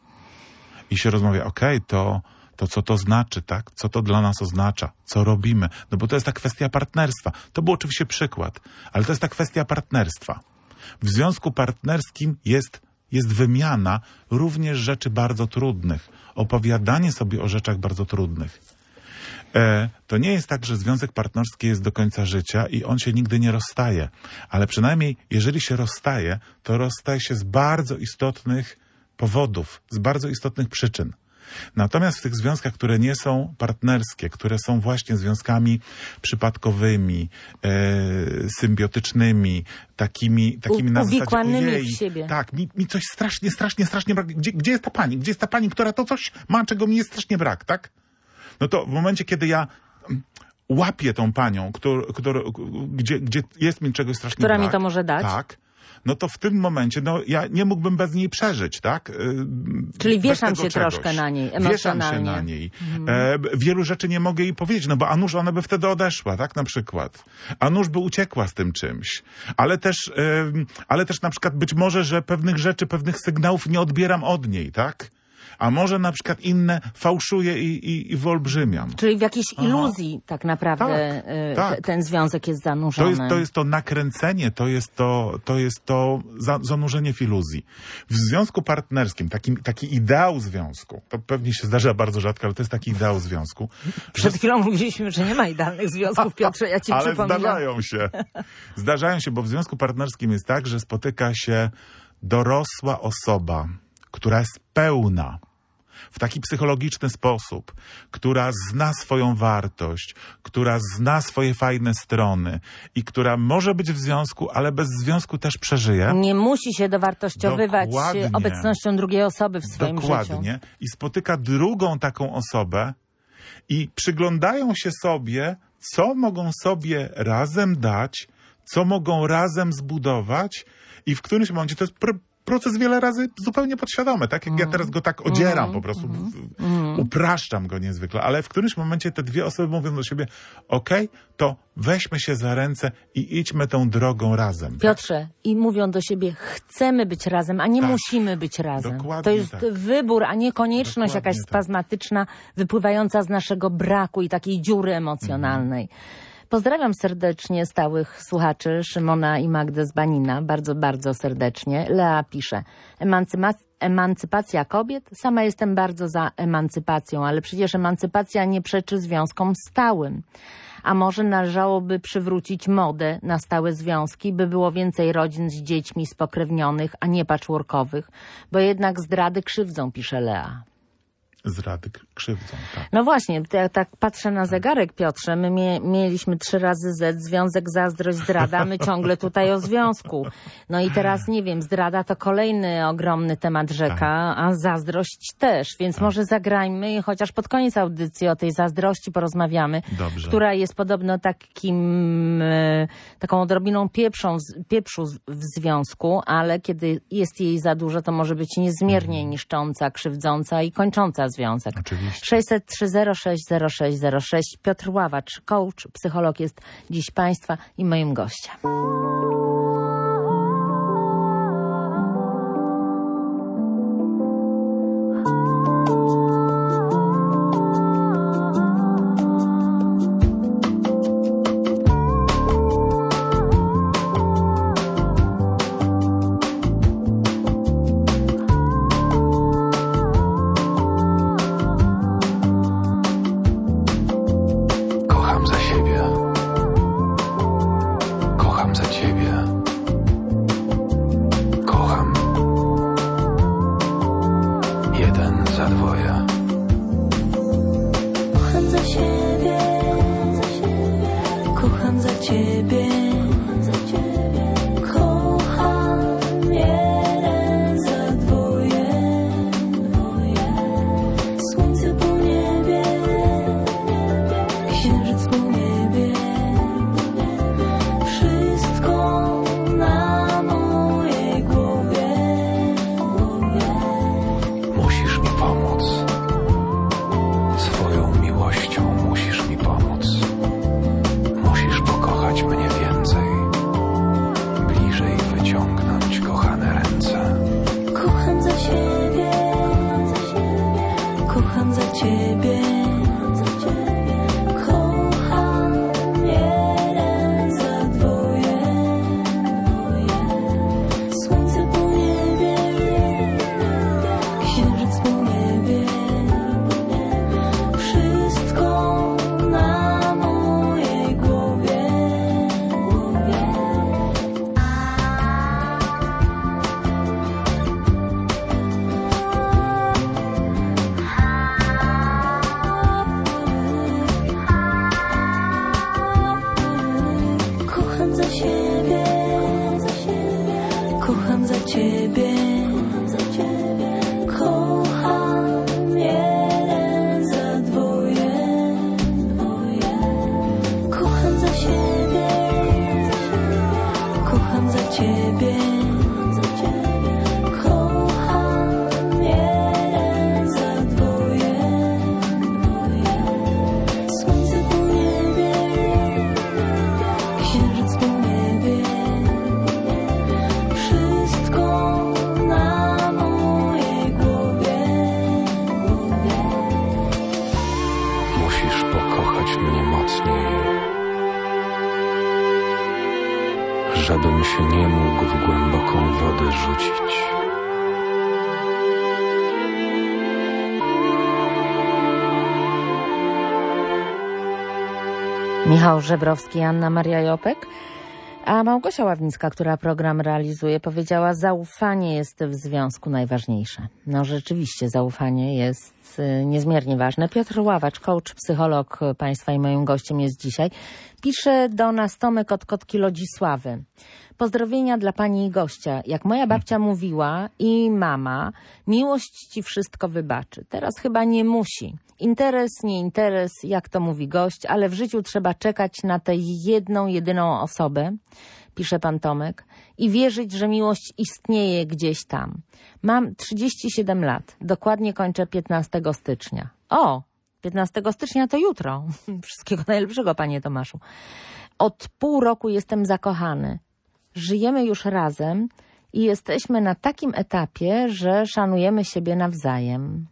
I się rozmawia, okej, okay, to, to co to znaczy, tak? Co to dla nas oznacza? Co robimy? No bo to jest ta kwestia partnerstwa. To był oczywiście przykład, ale to jest ta kwestia partnerstwa. W związku partnerskim jest, jest wymiana również rzeczy bardzo trudnych. Opowiadanie sobie o rzeczach bardzo trudnych. E, to nie jest tak, że związek partnerski jest do końca życia i on się nigdy nie rozstaje. Ale przynajmniej, jeżeli się rozstaje, to rozstaje się z bardzo istotnych powodów, z bardzo istotnych przyczyn. Natomiast w tych związkach, które nie są partnerskie, które są właśnie związkami przypadkowymi, e, symbiotycznymi, takimi, takimi U, na zasadzie, uwikłanymi ojej, w siebie. tak, mi, mi coś strasznie, strasznie, strasznie brak. Gdzie, gdzie jest ta pani? Gdzie jest ta pani, która to coś ma, czego mi jest strasznie brak, tak? No to w momencie, kiedy ja łapię tą panią, który, który, gdzie, gdzie jest mi czegoś strasznie Która brak. mi to może dać? Tak. No to w tym momencie, no ja nie mógłbym bez niej przeżyć, tak? Czyli Bez wieszam tego się czegoś. troszkę na niej, Wieszam emocjonalnie. się na niej. E, wielu rzeczy nie mogę jej powiedzieć, no bo a nuż ona by wtedy odeszła, tak? Na przykład. A nuż by uciekła z tym czymś. Ale też, e, ale też na przykład być może, że pewnych rzeczy, pewnych sygnałów nie odbieram od niej, tak? A może na przykład inne fałszuję i, i, i wyolbrzymiam. Czyli w jakiejś Aha. iluzji tak naprawdę Tak, y, tak. te- ten związek jest zanurzony. To jest, to jest to nakręcenie, to jest to, to, jest to za, zanurzenie w iluzji. W związku partnerskim, taki, taki ideał związku, to pewnie się zdarza bardzo rzadko, ale to jest taki ideał związku. Przed chwilą mówiliśmy, że nie ma idealnych związków, Piotrze, ja ci Ale przypominam. zdarzają się. Zdarzają się, bo w związku partnerskim jest tak, że spotyka się dorosła osoba, która jest pełna, w taki psychologiczny sposób, która zna swoją wartość, która zna swoje fajne strony i która może być w związku, ale bez związku też przeżyje. Nie musi się dowartościowywać Dokładnie. obecnością drugiej osoby w swoim życiu. Dokładnie. I spotyka drugą taką osobę i przyglądają się sobie, co mogą sobie razem dać, co mogą razem zbudować i w którymś momencie to jest pr- proces wiele razy zupełnie podświadomy, tak? Jak ja teraz go tak odzieram po prostu, w, w, upraszczam go niezwykle, ale w którymś momencie te dwie osoby mówią do siebie, okej, to weźmy się za ręce i idźmy tą drogą razem. Piotrze, i mówią do siebie, chcemy być razem, a nie Tak. musimy być razem. Dokładnie To jest tak. wybór, a nie konieczność Dokładnie jakaś tak. spazmatyczna, wypływająca z naszego braku i takiej dziury emocjonalnej. Pozdrawiam serdecznie stałych słuchaczy Szymona i Magdę z Banina. Bardzo, bardzo serdecznie. Lea pisze. Emancyma- emancypacja kobiet? Sama jestem bardzo za emancypacją, ale przecież emancypacja nie przeczy związkom stałym. A może należałoby przywrócić modę na stałe związki, by było więcej rodzin z dziećmi spokrewnionych, a nie patchworkowych, bo jednak zdrady krzywdzą, pisze Lea. Zrady k- krzywdzą, tak. No właśnie, to ja tak patrzę na zegarek, Piotrze, my mie- mieliśmy trzy razy Z, związek, zazdrość, zdrada, my ciągle tutaj o związku. No i teraz, nie wiem, zdrada to kolejny ogromny temat rzeka, a zazdrość też, więc może zagrajmy i chociaż pod koniec audycji o tej zazdrości porozmawiamy, Dobrze. która jest podobno takim, e, taką odrobiną pieprzą, z- pieprzu z- w związku, ale kiedy jest jej za dużo, to może być niezmiernie niszcząca, krzywdząca i kończąca związek. Oczywiście. sześćset trzy zero sześć zero sześć zero sześć. Piotr Ławacz, coach, psycholog, jest dziś Państwa i moim gościem. Kocham za siebie. Kocham za ciebie. musisz pokochać mnie mocniej, żebym się nie mógł w głęboką wodę rzucić. Michał Żebrowski, Anna Maria Jopek. A Małgosia Ławnicka, która program realizuje, powiedziała: zaufanie jest w związku najważniejsze. No rzeczywiście, zaufanie jest y, niezmiernie ważne. Piotr Ławacz, coach, psycholog państwa i moim gościem jest dzisiaj. Pisze do nas Tomek od kotki Lodzisławy. Pozdrowienia dla pani i gościa. Jak moja babcia mówiła i mama, miłość ci wszystko wybaczy. Teraz chyba nie musi. Interes, nie interes, jak to mówi gość, ale w życiu trzeba czekać na tę jedną, jedyną osobę, pisze pan Tomek, i wierzyć, że miłość istnieje gdzieś tam. Mam trzydzieści siedem lat, dokładnie kończę piętnastego stycznia. O, piętnastego stycznia to jutro. Wszystkiego najlepszego, panie Tomaszu. Od pół roku jestem zakochany. Żyjemy już razem i jesteśmy na takim etapie, że szanujemy siebie nawzajem.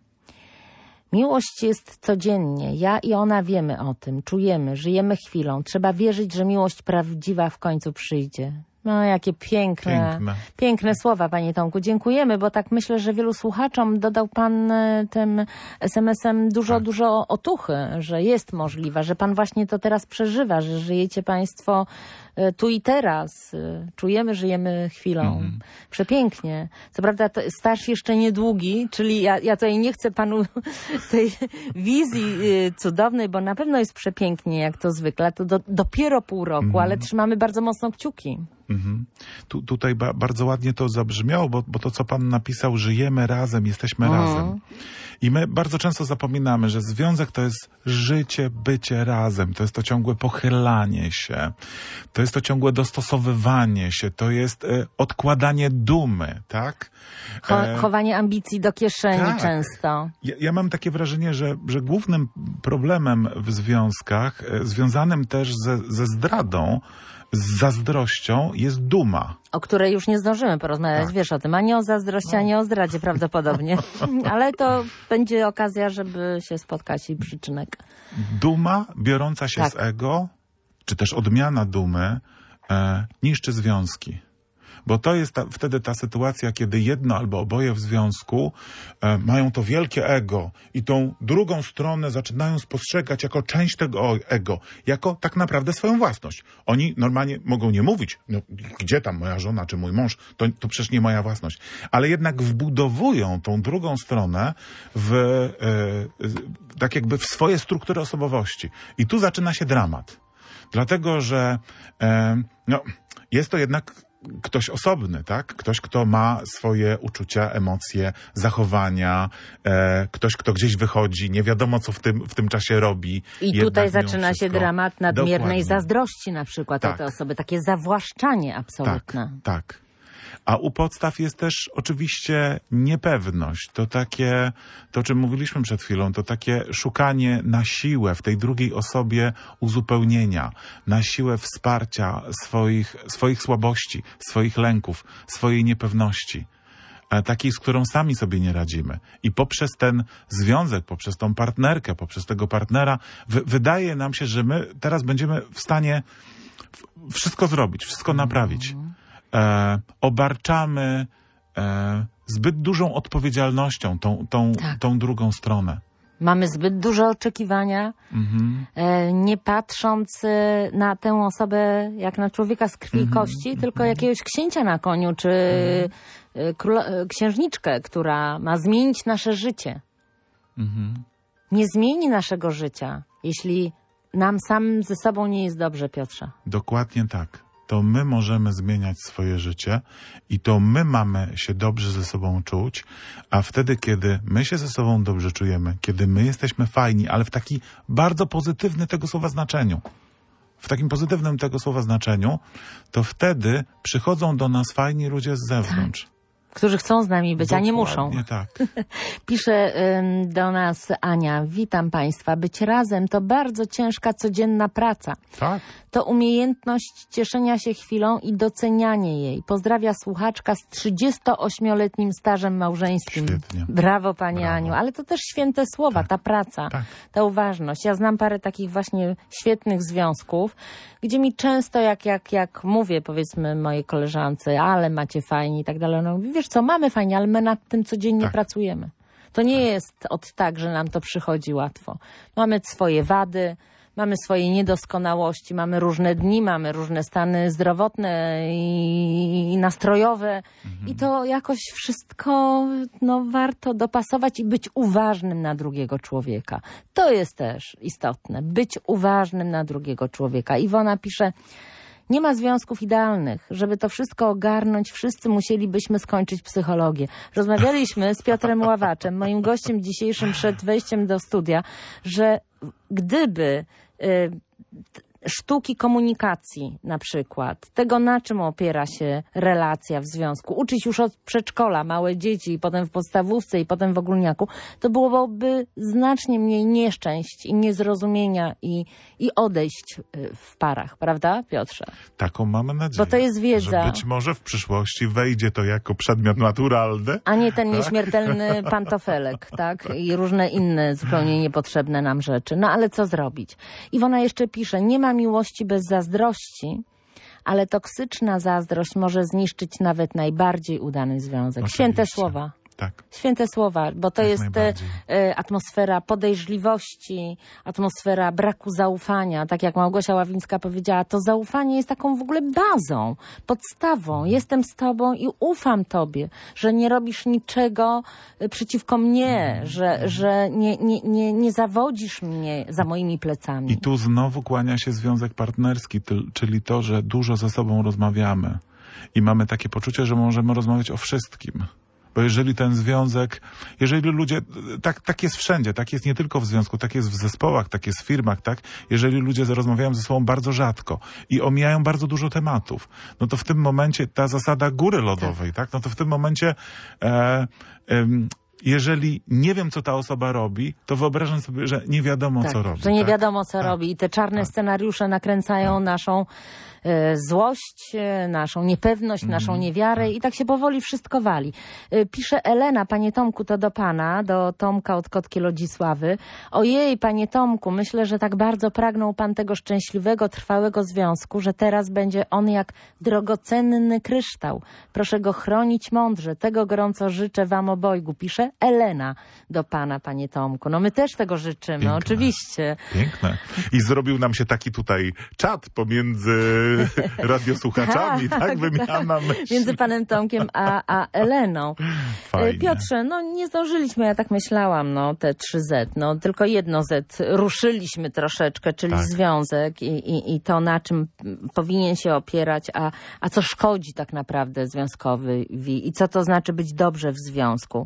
Miłość jest codziennie. Ja i ona wiemy o tym, czujemy, żyjemy chwilą. Trzeba wierzyć, że miłość prawdziwa w końcu przyjdzie. No, jakie piękne, piękne, piękne słowa, panie Tomku. Dziękujemy, bo tak myślę, że wielu słuchaczom dodał pan tym es em esem dużo, tak. dużo otuchy, że jest możliwa, że pan właśnie to teraz przeżywa, że żyjecie państwo tu i teraz. Czujemy, żyjemy chwilą. Mm. Przepięknie. Co prawda to staż jeszcze niedługi, czyli ja, ja tutaj nie chcę panu tej wizji cudownej, bo na pewno jest przepięknie, jak to zwykle. To do, dopiero pół roku, mm. ale trzymamy bardzo mocno kciuki. Mhm. Tu, tutaj ba, bardzo ładnie to zabrzmiało, bo, bo to, co pan napisał, żyjemy razem, jesteśmy mhm. razem. I my bardzo często zapominamy, że związek to jest życie, bycie razem, to jest to ciągłe pochylanie się, to jest to ciągłe dostosowywanie się, to jest e, odkładanie dumy, tak? Cho- chowanie ambicji do kieszeni tak. często. Ja, ja mam takie wrażenie, że, że głównym problemem w związkach, e, związanym też ze, ze zdradą, z zazdrością jest duma. O której już nie zdążymy porozmawiać, tak. wiesz o tym, ani o zazdrości, ani o zdradzie prawdopodobnie. Ale to będzie okazja, żeby się spotkać i przyczynek. Duma biorąca się tak. z ego, czy też odmiana dumy, e, niszczy związki. Bo to jest ta, wtedy ta sytuacja, kiedy jedno albo oboje w związku e, mają to wielkie ego i tą drugą stronę zaczynają spostrzegać jako część tego ego, jako tak naprawdę swoją własność. Oni normalnie mogą nie mówić, no, gdzie tam moja żona czy mój mąż, to, to przecież nie moja własność. Ale jednak wbudowują tą drugą stronę w, e, tak jakby w swoje struktury osobowości. I tu zaczyna się dramat. Dlatego, że e, no, jest to jednak ktoś osobny, tak? Ktoś, kto ma swoje uczucia, emocje, zachowania, e, ktoś, kto gdzieś wychodzi, nie wiadomo, co w tym, w tym czasie robi. I tutaj zaczyna się dramat nadmiernej Dokładnie. zazdrości na przykład tak. o te osoby, takie zawłaszczanie absolutne. Tak, tak. A u podstaw jest też oczywiście niepewność. To takie, to o czym mówiliśmy przed chwilą, to takie szukanie na siłę w tej drugiej osobie uzupełnienia, na siłę wsparcia swoich, swoich słabości, swoich lęków, swojej niepewności. Takiej, z którą sami sobie nie radzimy. I poprzez ten związek, poprzez tą partnerkę, poprzez tego partnera, w- wydaje nam się, że my teraz będziemy w stanie wszystko zrobić, wszystko naprawić. E, obarczamy e, zbyt dużą odpowiedzialnością tą, tą, tak. tą drugą stronę. Mamy zbyt duże oczekiwania, mhm. e, nie patrząc e, na tę osobę jak na człowieka z krwi mhm. i kości, tylko jakiegoś księcia na koniu, czy mhm. e, królo, e, księżniczkę, która ma zmienić nasze życie. Mhm. Nie zmieni naszego życia, jeśli nam samym ze sobą nie jest dobrze, Piotrze. Dokładnie tak. To my możemy zmieniać swoje życie i to my mamy się dobrze ze sobą czuć, a wtedy, kiedy my się ze sobą dobrze czujemy, kiedy my jesteśmy fajni, ale w taki bardzo pozytywny tego słowa znaczeniu, w takim pozytywnym tego słowa znaczeniu, to wtedy przychodzą do nas fajni ludzie z zewnątrz. Tak. którzy chcą z nami być, a nie muszą. Dokładnie tak. Pisze ym, do nas Ania, witam Państwa. Być razem to bardzo ciężka, codzienna praca. Tak. To umiejętność cieszenia się chwilą i docenianie jej. Pozdrawia słuchaczka z trzydziestoośmioletnim stażem małżeńskim. Świetnie. Brawo Pani Brawo. Aniu. Ale to też święte słowa, Tak. ta praca, Tak. ta uważność. Ja znam parę takich właśnie świetnych związków, gdzie mi często, jak, jak, jak mówię powiedzmy mojej koleżance, ale macie fajnie i tak dalej, no wiesz co, mamy fajnie, ale my nad tym codziennie Tak. pracujemy. To nie jest od tak, że nam to przychodzi łatwo. Mamy swoje wady, mamy swoje niedoskonałości, mamy różne dni, mamy różne stany zdrowotne i, i nastrojowe Mhm. i to jakoś wszystko no, warto dopasować i być uważnym na drugiego człowieka. To jest też istotne, być uważnym na drugiego człowieka. Iwona pisze, nie ma związków idealnych. Żeby to wszystko ogarnąć, wszyscy musielibyśmy skończyć psychologię. Rozmawialiśmy z Piotrem Ławaczem, moim gościem dzisiejszym przed wejściem do studia, że gdyby y, sztuki komunikacji na przykład, tego na czym opiera się relacja w związku, uczyć już od przedszkola małe dzieci i potem w podstawówce i potem w ogólniaku, to byłoby znacznie mniej nieszczęść i niezrozumienia i, i odejść w parach, prawda Piotrze? Taką mamy nadzieję. Bo to jest wiedza. Że być może w przyszłości wejdzie to jako przedmiot naturalny. A nie ten nieśmiertelny pantofelek, tak? I różne inne zupełnie niepotrzebne nam rzeczy. No ale co zrobić? Iwona jeszcze pisze, nie ma miłości bez zazdrości, ale toksyczna zazdrość może zniszczyć nawet najbardziej udany związek. Oczywiście. Święte słowa. Tak. Święte słowa, bo to Jak jest e, najbardziej. e, atmosfera podejrzliwości, atmosfera braku zaufania. Tak jak Małgosia Ławińska powiedziała, to zaufanie jest taką w ogóle bazą, podstawą. Jestem z tobą i ufam tobie, że nie robisz niczego e, przeciwko mnie, że, że nie, nie, nie, nie zawodzisz mnie za moimi plecami. I tu znowu kłania się związek partnerski, ty- czyli to, że dużo ze sobą rozmawiamy i mamy takie poczucie, że możemy rozmawiać o wszystkim. Bo jeżeli ten związek, jeżeli ludzie, tak, tak jest wszędzie, tak jest nie tylko w związku, tak jest w zespołach, tak jest w firmach, tak? Jeżeli ludzie rozmawiają ze sobą bardzo rzadko i omijają bardzo dużo tematów, no to w tym momencie ta zasada góry lodowej, tak? No to w tym momencie e, em, jeżeli nie wiem, co ta osoba robi, to wyobrażam sobie, że nie wiadomo, Tak, co robi. że nie tak? wiadomo, co Tak. robi. I te czarne Tak. scenariusze nakręcają Tak. naszą e, złość, e, naszą niepewność, Mhm. naszą niewiarę i tak się powoli wszystko wali. E, pisze Elena, panie Tomku, to do pana, do Tomka od Kotki Lodzisławy. Ojej, panie Tomku, myślę, że tak bardzo pragnął pan tego szczęśliwego, trwałego związku, że teraz będzie on jak drogocenny kryształ. Proszę go chronić mądrze. Tego gorąco życzę wam obojgu. Pisze Elena do pana, panie Tomku. No my też tego życzymy, Piękne. oczywiście. Piękne. I zrobił nam się taki tutaj czat pomiędzy radiosłuchaczami, tak? Tak, Wymiana myśli. Między panem Tomkiem a, a Eleną. Fajnie. Piotrze, no nie zdążyliśmy, ja tak myślałam, no te trzy Z, no tylko jedno Z ruszyliśmy troszeczkę, czyli Tak. związek i, i, i to, na czym powinien się opierać, a, a co szkodzi tak naprawdę związkowi i co to znaczy być dobrze w związku.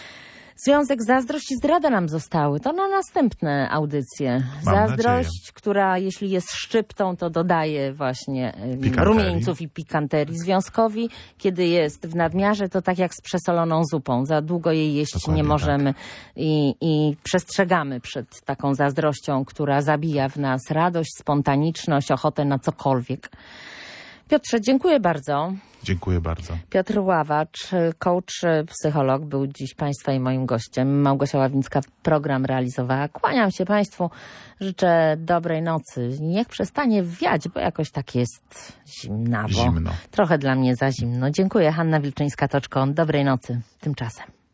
Związek, zazdrość i zdrada nam zostały. To na następne audycje. Mam Zazdrość, nadzieję. która jeśli jest szczyptą, to dodaje właśnie em, Pikanterii. rumieńców i pikanterii. Związkowi, kiedy jest w nadmiarze, to tak jak z przesoloną zupą. Za długo jej jeść Dokładnie nie możemy i, i przestrzegamy przed taką zazdrością, która zabija w nas radość, spontaniczność, ochotę na cokolwiek. Piotrze, dziękuję bardzo. Dziękuję bardzo. Piotr Ławacz, coach, psycholog, był dziś Państwa i moim gościem. Małgosia Ławińska program realizowała. Kłaniam się Państwu, życzę dobrej nocy. Niech przestanie wiać, bo jakoś tak jest zimnawo. Zimno. Trochę dla mnie za zimno. Dziękuję. Hanna Wilczyńska-Toczko. Dobrej nocy tymczasem.